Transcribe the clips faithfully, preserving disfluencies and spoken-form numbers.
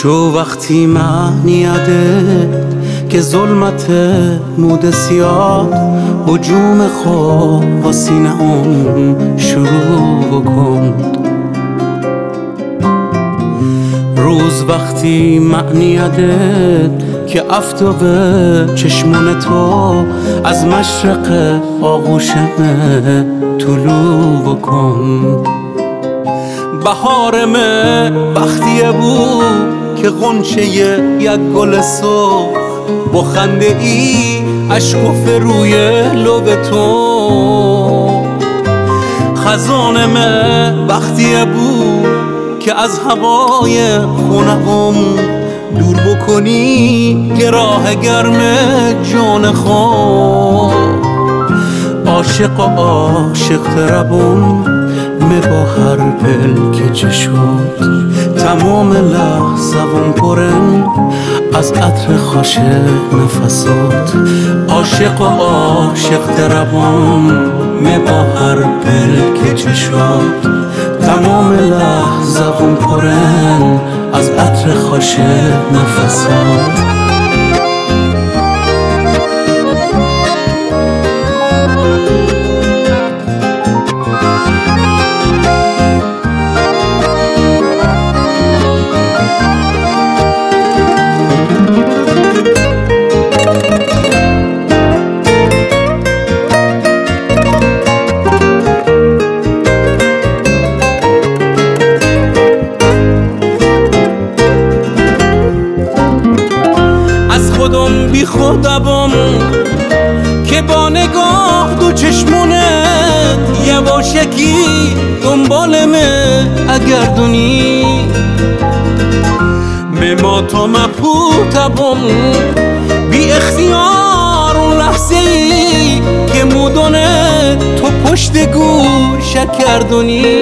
شو وقتی معنیده که ظلمت مود سیاه هجوم خواب و سینه هم شروع کن. روز وقتی معنیده که افتاب چشمون تو از مشرق آغوشمه طلوع کن. بهارمه وقتیه بود که غنچه یک گل سرخ با خنده ای اشکفه روی لب تو. خزانمه وقتیه بود که از هوای خونه‌ام دور بکنی گراه گرم جان خود. عاشق و عاشق تربم می با هر پل که چه شد تمام لحظه‌م پرن از عطر خوش نفسات. عاشق و عاشق تربم می با هر پل که چه شد تمام لحظه‌م پرن از عطر خوش نفسات. خودم بی خودم که با نگاه دو چشمونت یواشکی دنبالمه اگردونی به ما تو مبهوتم بی اختیار اون لحظه ای که مودونه تو پشت گوشت کردونی.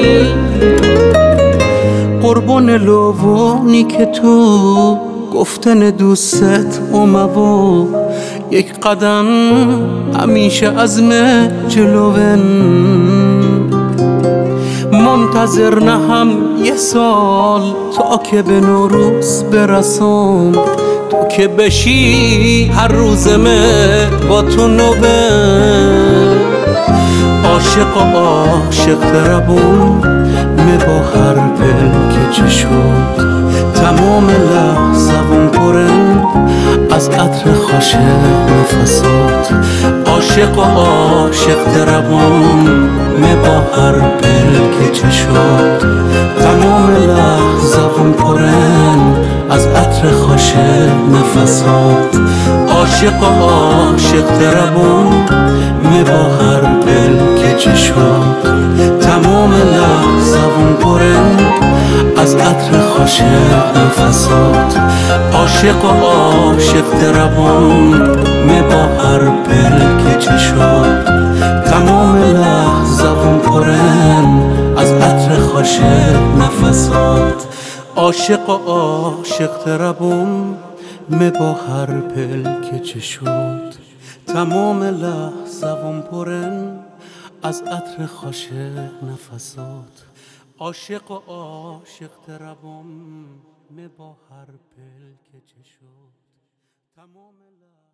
قربون لوونی که تو گفتن دوست اومو یک قدم همیشه عزم جلوون. منتظر نهم یه سال تا که به نوروز برسم تو که بشی هر روزمه با تو نوبه. عاشق و عاشق تربم می با هر پل که چه شد تمام لحظه‌م پرن از عطر خوش نفسات. عاشق و عاشق تربم می با هر پل که چه شد تمام لحظه‌م پرن از عطر خوش نفسات. عاشق و عاشق تربم می با هر پل که چه شد تمام لحظه‌م پرن از عطر خوش نفسات. عاشق و عاشق تربم می با هر پل که چه شد تمام لحظه‌م پرن از عطر خوش نفسات. عاشق و عاشق تربم می با هر پل که چه شد تمام لحظه‌م پرن از عطر خوش نفسات. عاشق و عاشق تربم می با هر پل که چه شد تمام